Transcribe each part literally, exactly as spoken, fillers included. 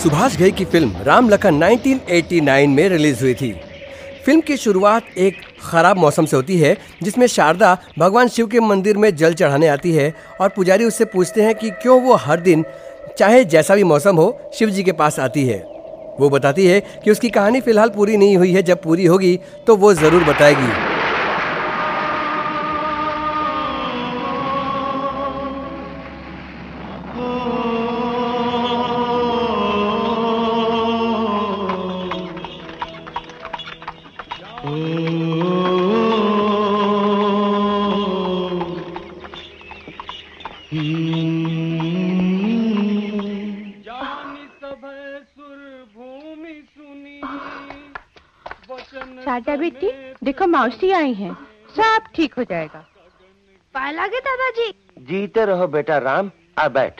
सुभाष घई की फिल्म राम लखन उन्नीस सौ नवासी में रिलीज हुई थी। फिल्म की शुरुआत एक खराब मौसम से होती है, जिसमें शारदा भगवान शिव के मंदिर में जल चढ़ाने आती है और पुजारी उससे पूछते हैं कि क्यों वो हर दिन चाहे जैसा भी मौसम हो शिव जी के पास आती है। वो बताती है कि उसकी कहानी फिलहाल पूरी नहीं हुई है, जब पूरी होगी तो वो ज़रूर बताएगी। शारदा बेटी, देखो मौसी आई हैं, सब ठीक हो जाएगा। पाए लागे दादाजी। जीते रहो बेटा राम, आ बैठ।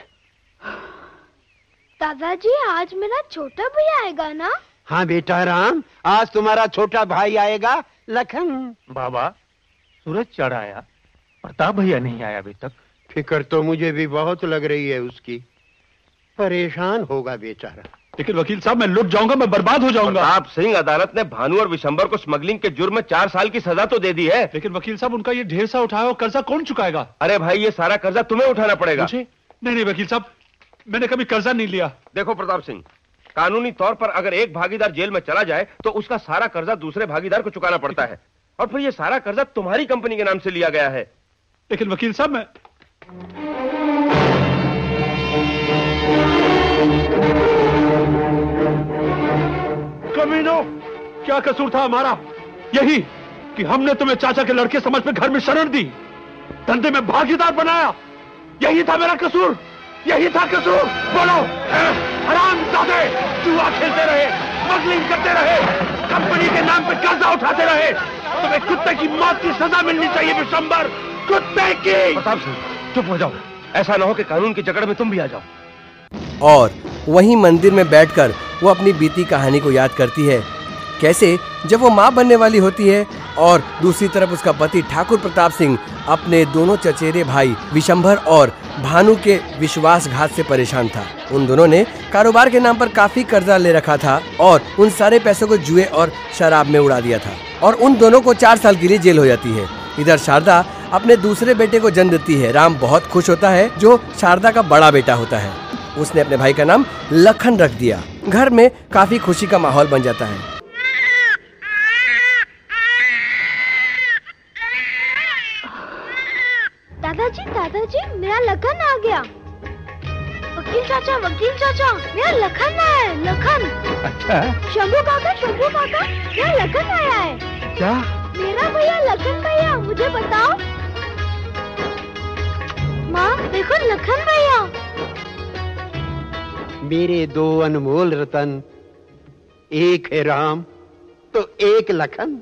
दादाजी आज मेरा छोटा भैया आएगा ना? हाँ बेटा राम, आज तुम्हारा छोटा भाई आएगा लखन। बाबा, सूरज चढ़ आया, प्रताप भैया नहीं आया अभी तक। फिक्र तो मुझे भी बहुत लग रही है उसकी, परेशान होगा बेचारा। लेकिन वकील साहब, मैं लुट जाऊंगा, मैं बर्बाद हो जाऊंगा। प्रताप सिंह, अदालत ने भानु और विशंबर को स्मगलिंग के जुर्म में चार साल की सजा तो दे दी है। लेकिन वकील साहब, उनका ये ढेर सा उठाया हुआ कर्जा कौन चुकाएगा? अरे भाई, ये सारा कर्जा तुम्हें उठाना पड़ेगा। मुझे? नहीं नहीं वकील साहब, मैंने कभी कर्जा नहीं लिया। देखो प्रताप सिंह, कानूनी तौर पर अगर एक भागीदार जेल में चला जाए तो उसका सारा कर्जा दूसरे भागीदार को चुकाना पड़ता है, और फिर ये सारा कर्जा तुम्हारी कंपनी के नाम से लिया गया है। लेकिन वकील साहब, मैं कमीनो, क्या कसूर था हमारा? यही कि हमने तुम्हें चाचा के लड़के समझ में घर में शरण दी, धंधे में भागीदार बनाया। यही था मेरा कसूर, यही था कसूर। बोलो, हरामजादे, जुआ खेलते रहे, स्मगलिंग करते रहे, कंपनी के नाम पे कर्जा उठाते रहे। तुम्हें कुत्ते की मौत की सजा मिलनी चाहिए विशंबर, कुत्ते की। प्रताप सिंह, चुप हो जाओ, ऐसा ना हो कि कानून की जकड़ में तुम भी आ जाओ। और वहीं मंदिर में बैठकर वो अपनी बीती कहानी को याद करती है, कैसे जब वो माँ बनने वाली होती है और दूसरी तरफ उसका पति ठाकुर प्रताप सिंह अपने दोनों चचेरे भाई विशंभर और भानु के विश्वासघात से परेशान था। उन दोनों ने कारोबार के नाम पर काफी कर्जा ले रखा था और उन सारे पैसों को जुए और शराब में उड़ा दिया था, और उन दोनों को चार साल के लिए जेल हो जाती है। इधर शारदा अपने दूसरे बेटे को जन्म देती है। राम बहुत खुश होता है, जो शारदा का बड़ा बेटा होता है। उसने अपने भाई का नाम लखन रख दिया। घर में काफी खुशी का माहौल बन जाता है। दादाजी, दादाजी, मेरा लखन आ गया। वकील चाचा, वकील चाचा, मेरा लखन आया है, लखन। अच्छा? शंभू काका, शंभू काका, मेरा लखन आया है। क्या? मेरा भैया लखन भैया, मुझे बताओ। माँ देखो, लखन भैया। मेरे दो अनमोल रतन, एक है राम तो एक लखन।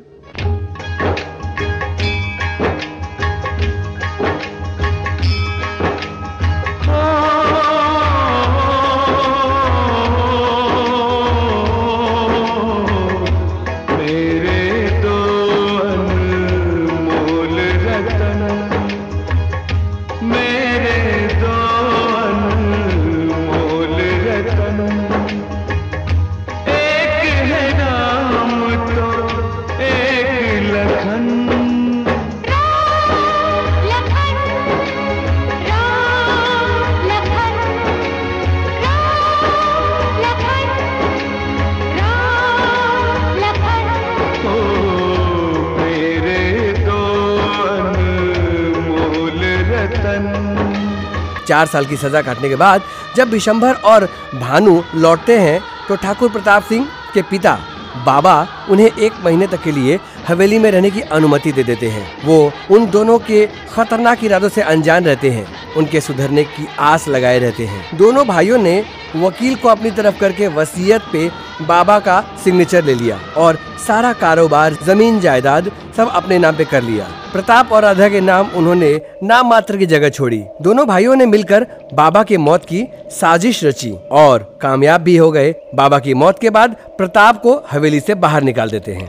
चार साल की सजा काटने के बाद जब विशंभर और भानु लौटते हैं तो ठाकुर प्रताप सिंह के पिता बाबा उन्हें एक महीने तक के लिए हवेली में रहने की अनुमति दे देते हैं। वो उन दोनों के खतरनाक इरादों से अनजान रहते हैं, उनके सुधरने की आस लगाए रहते हैं। दोनों भाइयों ने वकील को अपनी तरफ करके वसीयत पे बाबा का सिग्नेचर ले लिया और सारा कारोबार, जमीन जायदाद सब अपने नाम पे कर लिया। प्रताप और राधा के नाम उन्होंने नाम मात्र की जगह छोड़ी। दोनों भाइयों ने मिलकर बाबा के मौत की साजिश रची और कामयाब भी हो गए। बाबा की मौत के बाद प्रताप को हवेली से बाहर निकाल देते हैं।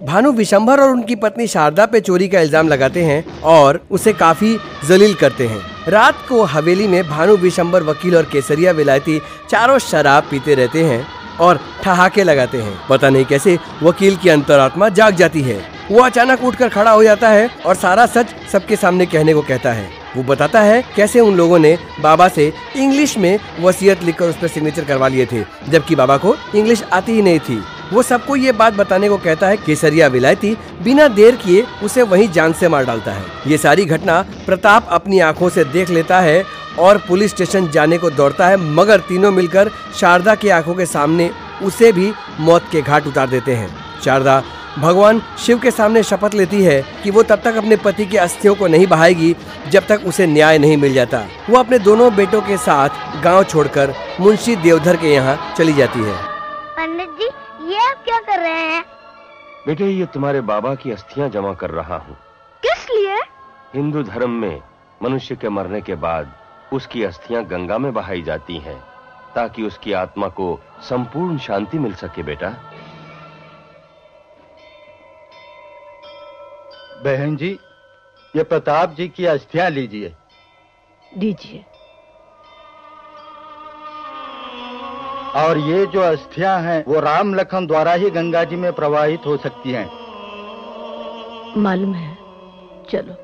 भानु विशंभर और उनकी पत्नी शारदा पे चोरी का इल्जाम लगाते हैं और उसे काफी जलील करते हैं। रात को हवेली में भानु विशंभर, वकील और केसरिया विलायती चारों शराब पीते रहते हैं और ठहाके लगाते हैं। पता नहीं कैसे वकील की अंतरात्मा जाग जाती है। वो अचानक उठकर खड़ा हो जाता है और सारा सच सबके सामने कहने को कहता है। वो बताता है कैसे उन लोगों ने बाबा से इंग्लिश में वसीयत लिखकर उस पर सिग्नेचर करवा लिए थे, जबकि बाबा को इंग्लिश आती ही नहीं थी। वो सबको ये बात बताने को कहता है। केसरिया विलायती बिना देर किए उसे वहीं जान से मार डालता है। ये सारी घटना प्रताप अपनी आंखों से देख लेता है और पुलिस स्टेशन जाने को दौड़ता है, मगर तीनों मिलकर शारदा की आंखों के सामने उसे भी मौत के घाट उतार देते हैं। शारदा भगवान शिव के सामने शपथ लेती है कि वो तब तक अपने पति की अस्थियों को नहीं बहाएगी जब तक उसे न्याय नहीं मिल जाता। वो अपने दोनों बेटों के साथ गांव छोड़कर मुंशी देवधर के यहाँ चली जाती है। पंडित जी, ये आप क्या कर रहे हैं? बेटे, ये तुम्हारे बाबा की अस्थियां जमा कर रहा हूँ। किस लिए? हिंदू धर्म में मनुष्य के मरने के बाद उसकी अस्थियां गंगा में बहाई जाती हैं, ताकि उसकी आत्मा को संपूर्ण शांति मिल सके। बेटा, बहन जी, ये प्रताप जी की अस्थियां लीजिए। दीजिए। और ये जो अस्थियां हैं वो राम लखन द्वारा ही गंगा जी में प्रवाहित हो सकती हैं। मालूम है, चलो।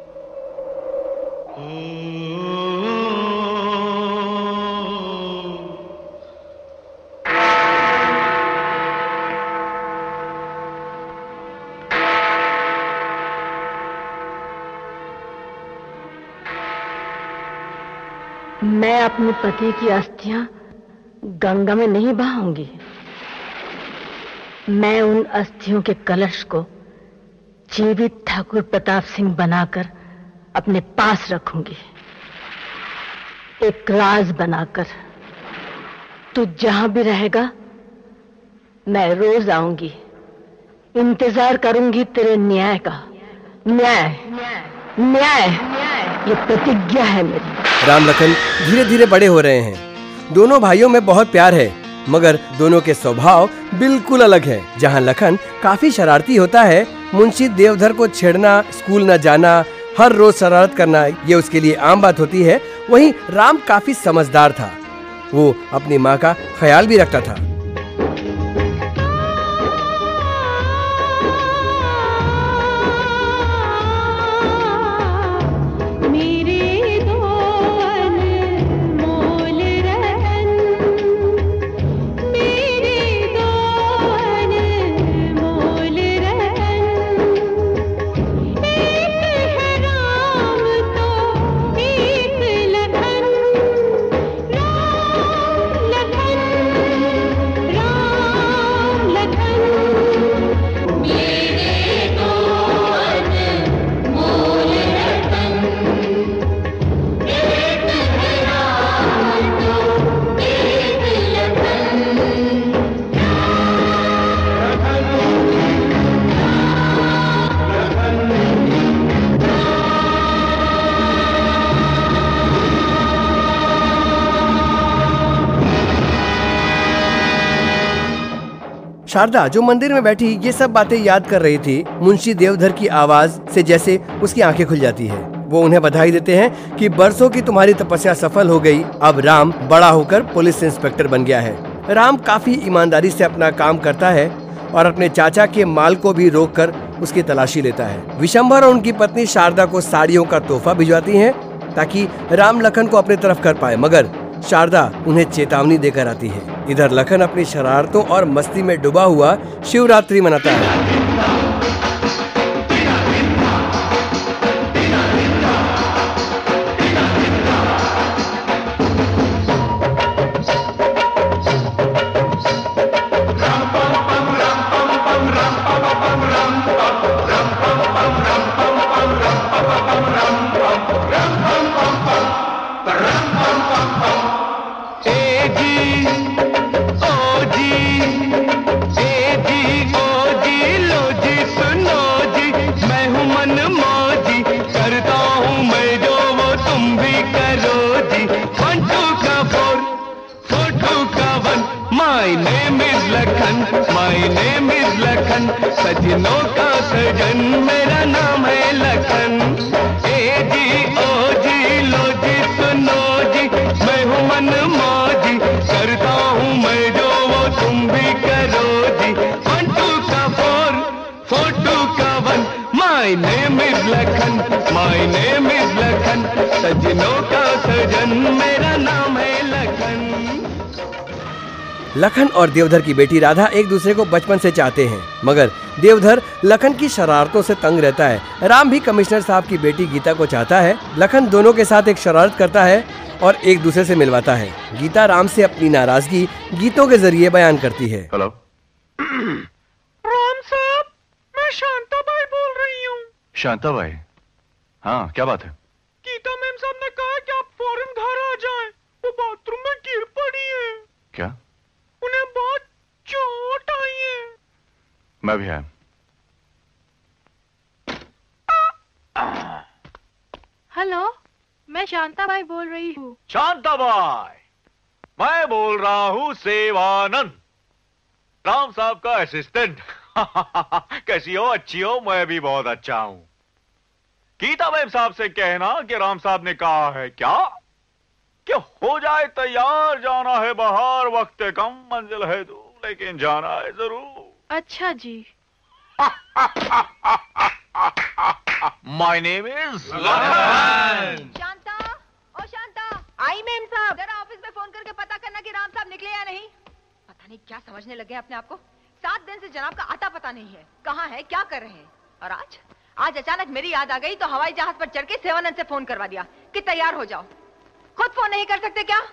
मैं अपने पति की अस्थियां गंगा में नहीं बहाऊंगी। मैं उन अस्थियों के कलश को जीवित ठाकुर प्रताप सिंह बनाकर अपने पास रखूंगी, एक राज बनाकर। तू जहां भी रहेगा मैं रोज आऊंगी, इंतजार करूंगी तेरे न्याय का। न्याय, न्याय, ये प्रतिज्ञा है मेरी। राम लखन धीरे धीरे बड़े हो रहे हैं। दोनों भाइयों में बहुत प्यार है, मगर दोनों के स्वभाव बिल्कुल अलग है। जहां लखन काफी शरारती होता है, मुंशी देवधर को छेड़ना, स्कूल न जाना, हर रोज शरारत करना, ये उसके लिए आम बात होती है। वहीं राम काफी समझदार था। वो अपनी माँ का ख्याल भी रखता था। शारदा जो मंदिर में बैठी ये सब बातें याद कर रही थी, मुंशी देवधर की आवाज से जैसे उसकी आंखें खुल जाती है। वो उन्हें बधाई देते हैं कि बरसों की तुम्हारी तपस्या सफल हो गई। अब राम बड़ा होकर पुलिस इंस्पेक्टर बन गया है। राम काफी ईमानदारी से अपना काम करता है और अपने चाचा के माल को भी रोककर उसकी तलाशी लेता है। विशंभर और उनकी पत्नी शारदा को साड़ियों का तोहफा भिजवाती हैं ताकि राम लखन को अपनी तरफ कर पाए, मगर शारदा उन्हें चेतावनी देकर आती है। इधर लखन अपनी शरारतों और मस्ती में डूबा हुआ शिवरात्रि मनाता है। ओ जी, ओ जी, लो सजनों का सजन मेरा नाम है लखन। ए जी ओ जी लो जी सुनो जी, मैं हूँ मन मौजी, करता हूँ मैं जो वो तुम भी करो जी। वन टू का फोर, फोर टू का one, my name is Lakhan, my name is Lakhan. सजनों का सजन मेरा नाम है लखन। लखन और देवधर की बेटी राधा एक दूसरे को बचपन से चाहते हैं, मगर देवधर लखन की शरारतों से तंग रहता है। राम भी कमिश्नर साहब की बेटी गीता को चाहता है। लखन दोनों के साथ एक शरारत करता है और एक दूसरे से मिलवाता है। गीता राम से अपनी नाराजगी गीतों के जरिए बयान करती है। हेलो राम साहब, मैं शांताबाई बोल रही हूँ। शांताबाई, हाँ क्या बात है? गीता मैम साहब ने कहा कि आप फौरन घर आ जाएं, वो बाथरूम में गिर पड़ी है। क्या? उन्हें बहुत चोट आई है। मैं भी आया। हेलो, मैं शांताबाई बोल रही हूँ। शांताबाई, मैं बोल रहा हूँ सेवानंद, राम साहब का असिस्टेंट। कैसी हो? अच्छी हो? मैं भी बहुत अच्छा हूँ। गीता मैम साहब से कहना कि राम साहब ने कहा है क्या कि हो जाए तैयार, जाना है बाहर, वक्त कम मंजिल है दूर, लेकिन जाना है जरूर। अच्छा जी। My name is Shanta, oh Shanta, आई मैम साहब, जरा ऑफिस में फोन करके पता करना कि राम साहब निकले या नहीं। पता नहीं क्या समझने लगे अपने आप को। सात दिन से जनाब का आता पता नहीं है, कहाँ है, क्या कर रहे हैं। और आज आज अचानक मेरी याद आ गई तो हवाई जहाज पर चढ़ के सेवानंद से फोन करवा दिया कि तैयार हो जाओ। खुद फोन नहीं कर सकते क्या?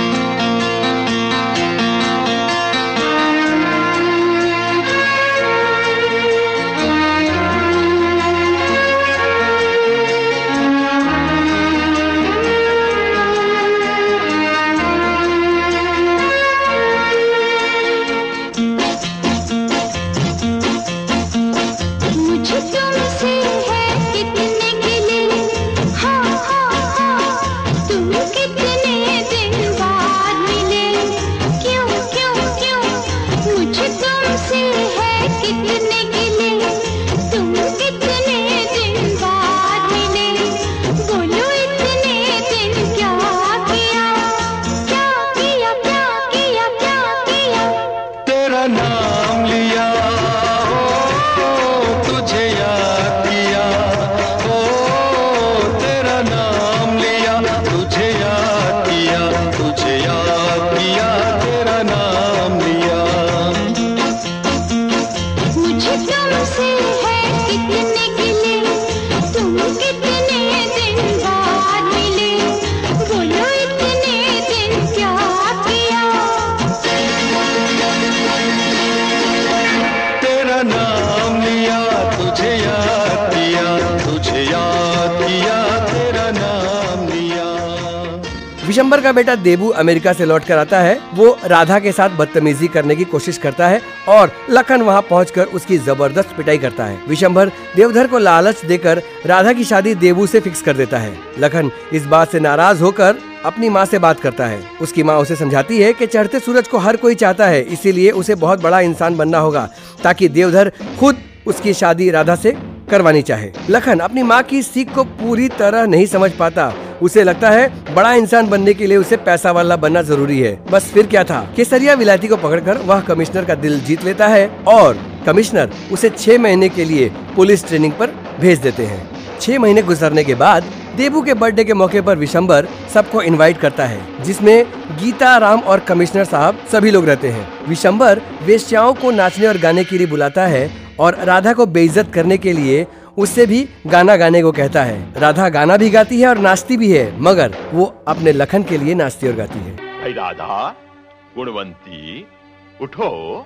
विशंबर का बेटा देबू अमेरिका से लौट कर आता है। वो राधा के साथ बदतमीजी करने की कोशिश करता है और लखन वहाँ पहुंचकर उसकी जबरदस्त पिटाई करता है। विशंबर देवधर को लालच देकर राधा की शादी देबू से फिक्स कर देता है। लखन इस बात से नाराज होकर अपनी माँ से बात करता है। उसकी माँ उसे समझाती है कि चढ़ते सूरज को हर कोई चाहता है, इसीलिए उसे बहुत बड़ा इंसान बनना होगा ताकि देवधर खुद उसकी शादी राधा से करवानी चाहे। लखन अपनी माँ की सीख को पूरी तरह नहीं समझ पाता। उसे लगता है बड़ा इंसान बनने के लिए उसे पैसा वाला बनना जरूरी है। बस फिर क्या था, केसरिया विलायती को पकड़कर वह कमिश्नर का दिल जीत लेता है और कमिश्नर उसे छह महीने के लिए पुलिस ट्रेनिंग पर भेज देते हैं। छह महीने गुजरने के बाद देबू के बर्थडे के मौके पर विशंबर सबको इनवाइट करता है, जिसमें गीता, राम और कमिश्नर साहब सभी लोग रहते हैं। विशंबर वेश्याओं को नाचने और गाने के लिए बुलाता है और राधा को बेइज्जत करने के लिए उससे भी गाना गाने को कहता है। राधा गाना भी गाती है और नाचती भी है, मगर वो अपने लखन के लिए नाचती और गाती है। भाई राधा, गुणवंती, उठो,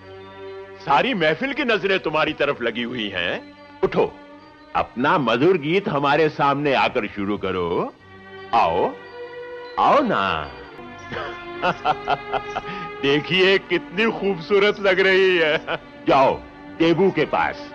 सारी महफिल की नजरें तुम्हारी तरफ लगी हुई हैं। उठो, अपना मधुर गीत हमारे सामने आकर शुरू करो। आओ, आओ ना। देखिए कितनी खूबसूरत लग रही है। जाओ देबू के पास।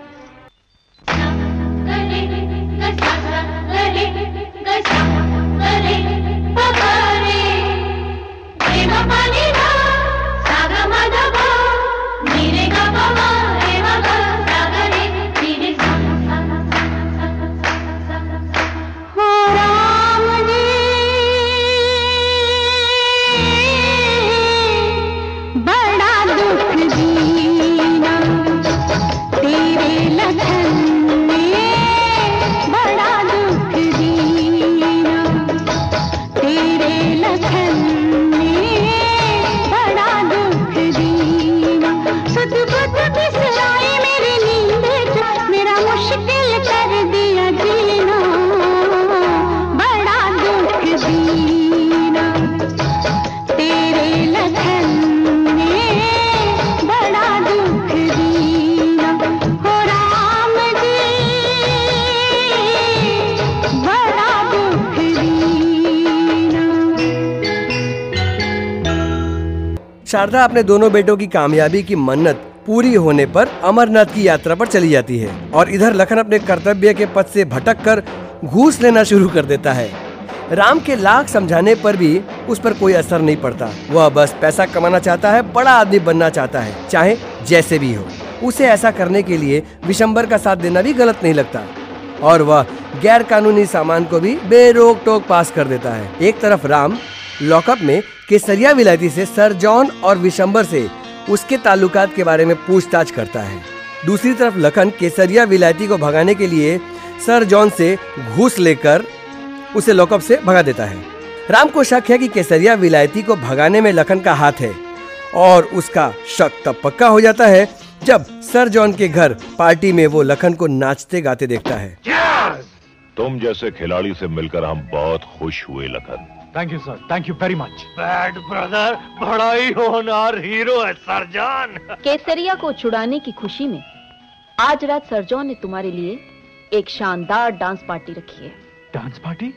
शारदा अपने दोनों बेटों की कामयाबी की मन्नत पूरी होने पर अमरनाथ की यात्रा पर चली जाती है और इधर लखन अपने कर्तव्य के पथ से भटक कर घूस लेना शुरू कर देता है। राम के लाख समझाने पर भी उस पर कोई असर नहीं पड़ता। वह बस पैसा कमाना चाहता है, बड़ा आदमी बनना चाहता है, चाहे जैसे भी हो। उसे ऐसा करने के लिए विशंबर का साथ देना भी गलत नहीं लगता और वह गैर कानूनी सामान को भी बेरोक टोक पास कर देता है। एक तरफ राम लॉकअप में केसरिया विलायती से सर जॉन और विशंबर से उसके ताल्लुकात के बारे में पूछताछ करता है। दूसरी तरफ लखन केसरिया विलायती को भगाने के लिए सर जॉन से घूस लेकर उसे लॉकअप से भगा देता है। राम को शक है कि केसरिया विलायती को भगाने में लखन का हाथ है और उसका शक तब पक्का हो जाता है जब सर जॉन के घर पार्टी में वो लखन को नाचते गाते देखता है। तुम जैसे खिलाड़ी से मिलकर हम बहुत खुश हुए Lakhan. Thank you sir, thank you very much. Bad brother, बड़ा ही होनहार हीरो है सरजान। केसरिया को छुड़ाने की खुशी में आज रात सरजॉन ने तुम्हारे लिए एक शानदार डांस पार्टी रखी है। Dance party?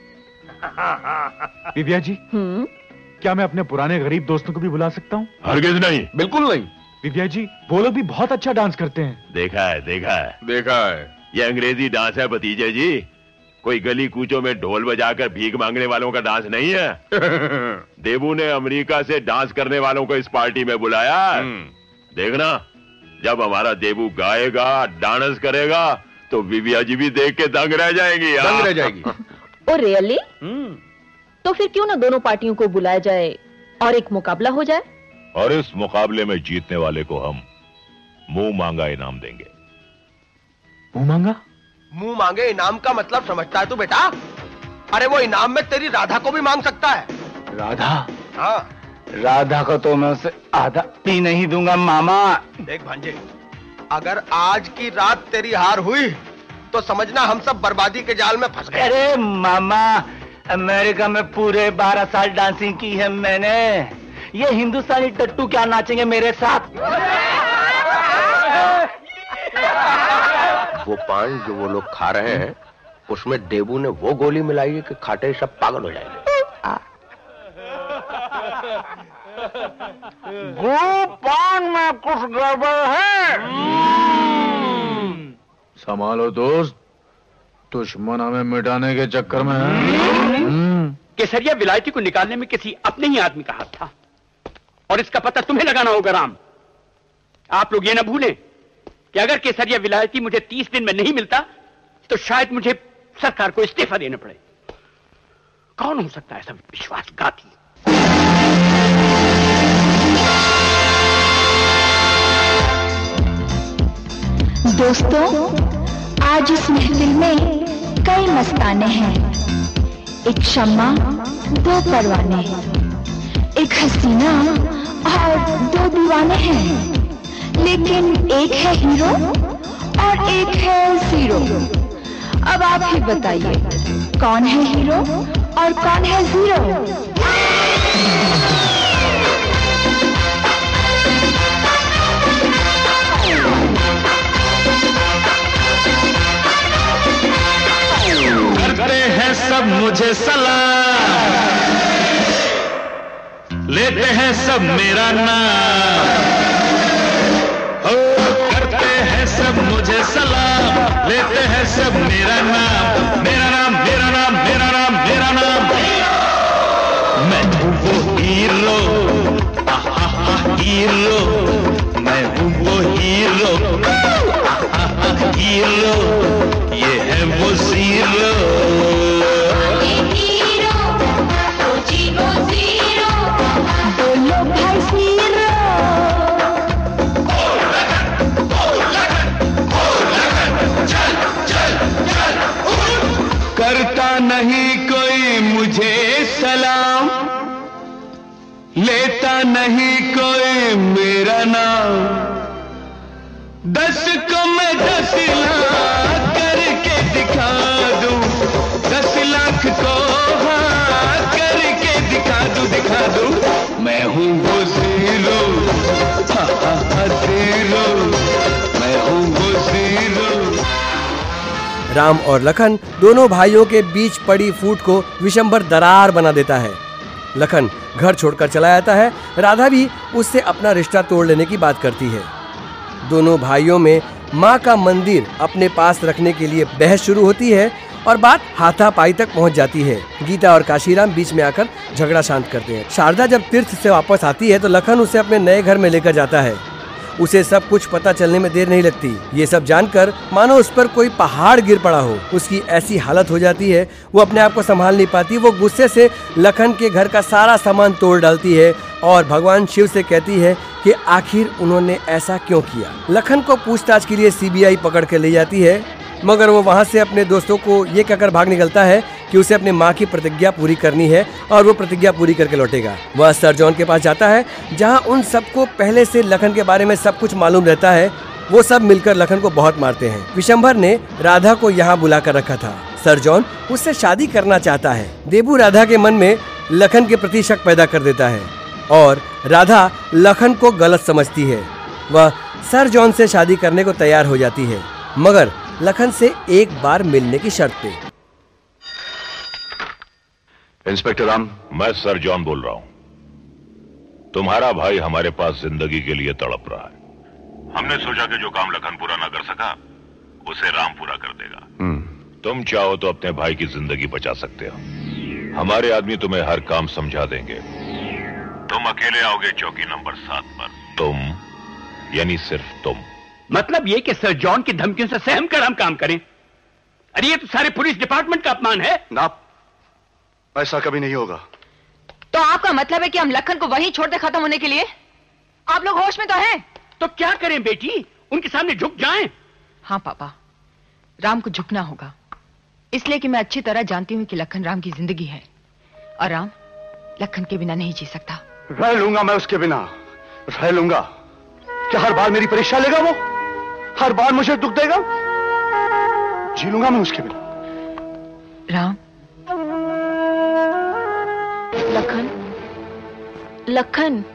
दिव्या जी, हम्म क्या मैं अपने पुराने गरीब दोस्तों को भी बुला सकता हूँ? हरगिज नहीं, बिल्कुल नहीं। दिव्या जी, वो लोग भी बहुत अच्छा डांस करते हैं। देखा है, देखा है, देखा है। ये अंग्रेजी डांस है भतीजे जी, कोई गली कूचों में ढोल बजाकर भीख मांगने वालों का डांस नहीं है। देवू ने अमेरिका से डांस करने वालों को इस पार्टी में बुलाया। देखना, जब हमारा देवू गाएगा, डांस करेगा तो विविया जी भी देख के दंग रह जाएंगी। दंग रह जाएगी। Oh really? तो फिर क्यों ना दोनों पार्टियों को बुलाया जाए और एक मुकाबला हो जाए। और इस मुकाबले में जीतने वाले को हम मुंह मांगा इनाम देंगे। मुंह मांगा? मुंह मांगे इनाम का मतलब समझता है तू बेटा? अरे वो इनाम में तेरी राधा को भी मांग सकता है। राधा? हाँ, राधा को तो मैं उसे आधा भी नहीं दूंगा मामा। देख भांजे, अगर आज की रात तेरी हार हुई तो समझना हम सब बर्बादी के जाल में फंस गए। अरे मामा, अमेरिका में पूरे बारह साल डांसिंग की है मैंने। ये हिंदुस्तानी टट्टू क्या नाचेंगे मेरे साथ? वो पान जो वो लोग खा रहे हैं उसमें देवू ने वो गोली मिलाई है कि खाते ही सब पागल हो जाएंगे। गो पान में कुछ गड़बड़ है। संभालो दोस्त, दुश्मन हमें मिटाने के चक्कर में है। केसरिया विलायती को निकालने में किसी अपने ही आदमी का हाथ था और इसका पता तुम्हें लगाना होगा राम। आप लोग ये न भूलें कि अगर केसरिया विलायती मुझे तीस दिन में नहीं मिलता तो शायद मुझे सरकार को इस्तीफा देना पड़े। कौन हो सकता है ऐसा विश्वासघाती? दोस्तों, आज इस महफिल में कई मस्ताने हैं। एक शम्मा, दो परवाने, एक हसीना और दो दीवाने हैं। लेकिन एक है हीरो और एक है जीरो। अब आप ही बताइए, कौन है हीरो और कौन है जीरो? करते हैं सब मुझे सलाम, लेते हैं सब मेरा नाम। करते हैं सब मुझे सलाम, लेते हैं सब मेरा नाम। मेरा नाम, मेरा नाम, मेरा नाम, मेरा नाम। मैं हूँ वो हीरो, हीरो, मैं हूँ वो हीरो, हीरो, ये है वो जीरो। बोलो भाई जीरो। करता नहीं कोई मुझे सलाम, लेता नहीं कोई मेरा नाम। दस को मैं दस लाख करके दिखा दूं, दस लाख को हाँ करके दिखा दूं, दिखा दूं। मैं हूँ वो जीरो, हाँ हाँ जीरो, मैं हूँ वो जीरो। राम और लखन दोनों भाइयों के बीच पड़ी फूट को विशंबर दरार बना देता है। लखन घर छोड़कर चला जाता है। राधा भी उससे अपना रिश्ता तोड़ लेने की बात करती है। दोनों भाइयों में माँ का मंदिर अपने पास रखने के लिए बहस शुरू होती है और बात हाथापाई तक पहुंच जाती है। गीता और काशीराम बीच में आकर झगड़ा शांत करते हैं। शारदा जब तीर्थ से वापस आती है तो लखन उसे अपने नए घर में लेकर जाता है। उसे सब कुछ पता चलने में देर नहीं लगती। ये सब जानकर मानो उस पर कोई पहाड़ गिर पड़ा हो। उसकी ऐसी हालत हो जाती है, वो अपने आप को संभाल नहीं पाती। वो गुस्से से लखन के घर का सारा सामान तोड़ डालती है और भगवान शिव से कहती है कि आखिर उन्होंने ऐसा क्यों किया। लखन को पूछताछ के लिए सीबीआई पकड़ के ले जाती है, मगर वो वहाँ से अपने दोस्तों को ये कहकर भाग निकलता है कि उसे अपने माँ की प्रतिज्ञा पूरी करनी है और वो प्रतिज्ञा पूरी करके लौटेगा। वह सर जॉन के पास जाता है, जहाँ उन सबको पहले से लखन के बारे में सब कुछ मालूम रहता है। वो सब मिलकर लखन को बहुत मारते हैं। विशंभर ने राधा को यहाँ बुला कर रखा था। सर जॉन उससे शादी करना चाहता है। देबू राधा के मन में लखन के प्रति शक पैदा कर देता है और राधा लखन को गलत समझती है। वह सर जॉन से शादी करने को तैयार हो जाती है, मगर लखन से एक बार मिलने की शर्त पे। इंस्पेक्टर राम, मैं सर जॉन बोल रहा हूं। तुम्हारा भाई हमारे पास जिंदगी के लिए तड़प रहा है। हमने सोचा कि जो काम लखन पूरा ना कर सका उसे राम पूरा कर देगा। तुम चाहो तो अपने भाई की जिंदगी बचा सकते हो। हमारे आदमी तुम्हें हर काम समझा देंगे। तुम अकेले आओगे चौकी नंबर सात पर। तुम यानी सिर्फ तुम। मतलब ये कि सर जॉन की धमकियों से सहम कर हम काम करें? अरे ये तो सारे पुलिस डिपार्टमेंट का अपमान है ना। ऐसा कभी नहीं होगा। तो आपका मतलब है कि हम लखन को वहीं छोड़ दे खत्म होने के लिए? आप लोग होश में तो हैं? तो क्या करें बेटी, उनके सामने झुक जाएं? हाँ पापा, राम को झुकना होगा, इसलिए कि मैं अच्छी तरह जानती हूँ कि लखन राम की जिंदगी है और राम लखन के बिना नहीं जी सकता। रह लूंगा मैं उसके बिना, रह लूंगा। क्या हर बार मेरी परीक्षा लेगा वो? हर बार मुझे दुख देगा? जी लूंगा मैं उसके बिना। Ram, Lakhan, Lakhan,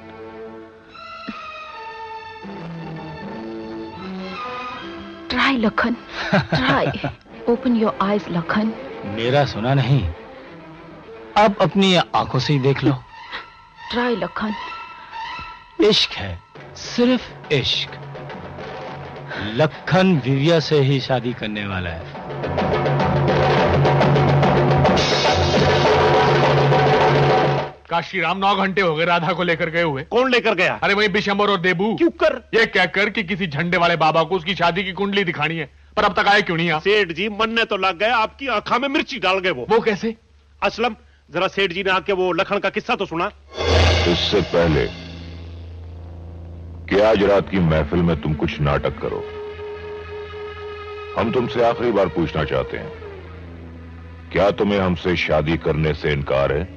try Lakhan, try, open your eyes Lakhan. मेरा सुना नहीं, अब अपनी आंखों से ही देख लो। ट्राई लखन। इश्क है, सिर्फ इश्क। लखन विविया से ही शादी करने वाला है। काशीराम नौ घंटे हो गए राधा को लेकर गए हुए। कौन लेकर गया? अरे वही विशंबर और देबू। क्यों कर? ये कहकर कि किसी झंडे वाले बाबा को उसकी शादी की कुंडली दिखानी है, पर अब तक आए क्यों नहीं? सेठ जी मरने तो लग गए, आपकी आंखा में मिर्ची डाल गए। वो वो कैसे? असलम, जरा सेठ जी ने आके वो लखन का किस्सा तो सुना। इससे पहले कि आज रात की महफिल में तुम कुछ नाटक करो, हम तुमसे आखिरी बार पूछना चाहते हैं, क्या तुम्हें हमसे शादी करने से इनकार है?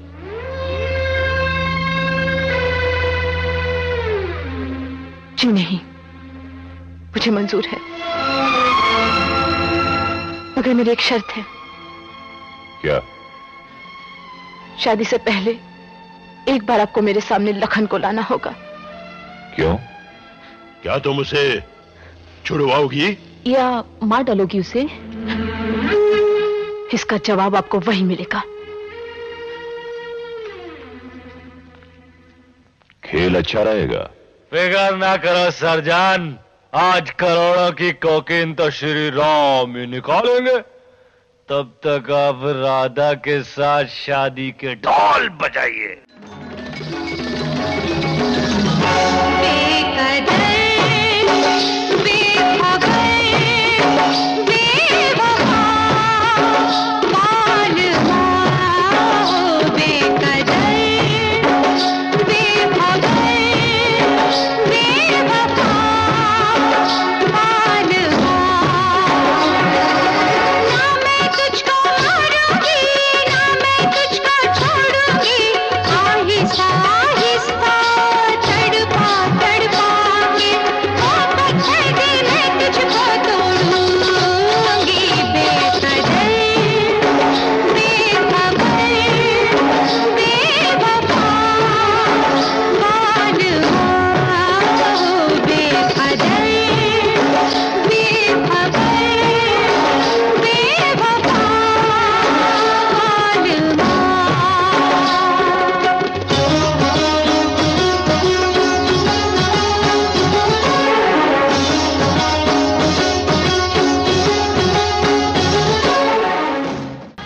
जी नहीं, मुझे मंजूर है, मगर मेरी एक शर्त है। क्या? शादी से पहले एक बार आपको मेरे सामने लखन को लाना होगा। क्यों? क्या तुम उसे छुड़वाओगी या मार डालोगी उसे? इसका जवाब आपको वही मिलेगा। खेल अच्छा रहेगा। फिकर ना करो सरजान, आज करोड़ों की कोकीन तो श्री राम ही निकालेंगे। तब तक आप राधा के साथ शादी के ढोल बजाइए। ना मैं तुझको छोड़ूंगी,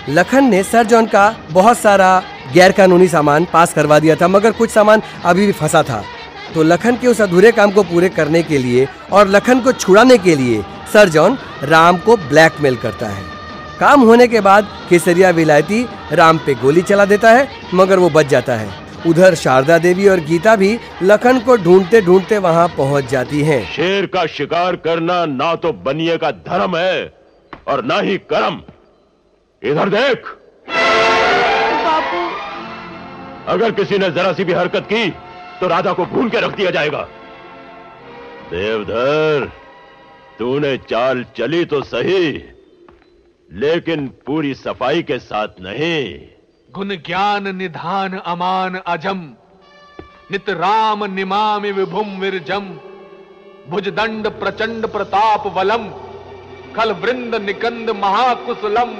लखन ने सर जॉन का बहुत सारा गैरकानूनी सामान पास करवा दिया था, मगर कुछ सामान अभी भी फंसा था। तो लखन के उस अधूरे काम को पूरे करने के लिए और लखन को छुड़ाने के लिए सर जॉन राम को ब्लैकमेल करता है। काम होने के बाद केसरिया विलायती राम पे गोली चला देता है, मगर वो बच जाता है। उधर शारदा देवी और गीता भी लखन को ढूंढते ढूंढते वहां पहुंच जाती हैं। शेर का शिकार करना ना तो बनिए का धर्म है और ना ही कर्म। इधर देख बापू। अगर किसी ने जरा सी भी हरकत की तो राधा को भून के रख दिया जाएगा। देवधर, तूने चाल चली तो सही, लेकिन पूरी सफाई के साथ नहीं। गुण ज्ञान निधान अमान अजम, नित राम निमामि विभुम विरजम, भुजदंड प्रचंड प्रताप वलम, खल वृंद निकंद महाकुशलम।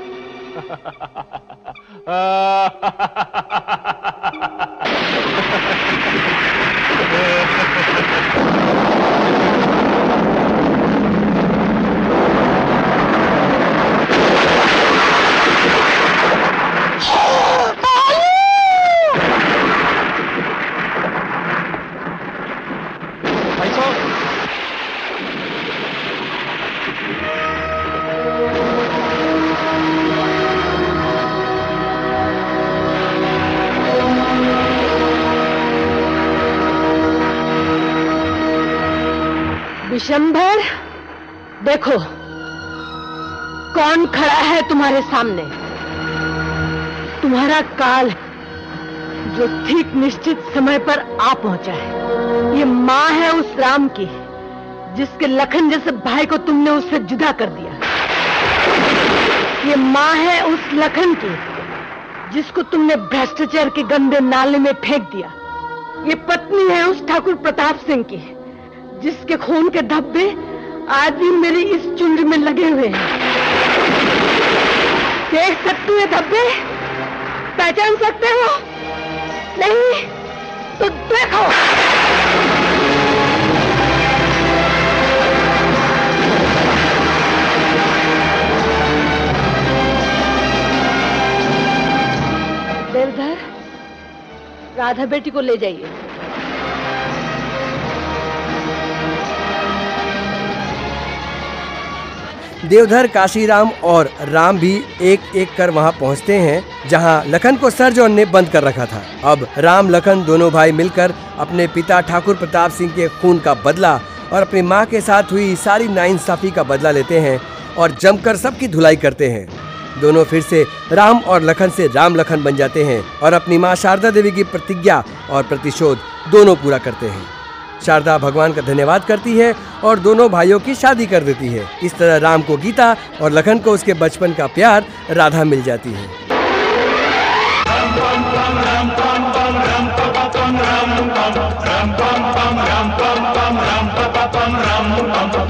विशंभर, देखो कौन खड़ा है तुम्हारे सामने। तुम्हारा काल जो ठीक निश्चित समय पर आ पहुंचा है। ये माँ है उस राम की जिसके लखन जैसे भाई को तुमने उससे जुदा कर दिया। ये माँ है उस लखन की जिसको तुमने भ्रष्टाचार के गंदे नाले में फेंक दिया। ये पत्नी है उस ठाकुर प्रताप सिंह की जिसके खून के धब्बे आज भी मेरी इस चुनरी में लगे हुए हैं। देख सकते हो ये धब्बे? पहचान सकते हो? नहीं तो देखो। देवधर, राधा बेटी को ले जाइए। देवधर, काशीराम और राम भी एक एक कर वहां पहुंचते हैं जहां लखन को सर जॉन ने बंद कर रखा था। अब राम लखन दोनों भाई मिलकर अपने पिता ठाकुर प्रताप सिंह के खून का बदला और अपनी मां के साथ हुई सारी नाइंसाफी का बदला लेते हैं और जमकर सबकी धुलाई करते हैं। दोनों फिर से राम और लखन से राम लखन बन जाते हैं और अपनी मां शारदा देवी की प्रतिज्ञा और प्रतिशोध दोनों पूरा करते हैं। शारदा भगवान का धन्यवाद करती है और दोनों भाइयों की शादी कर देती है। इस तरह राम को गीता और लखन को उसके बचपन का प्यार राधा मिल जाती है। Ram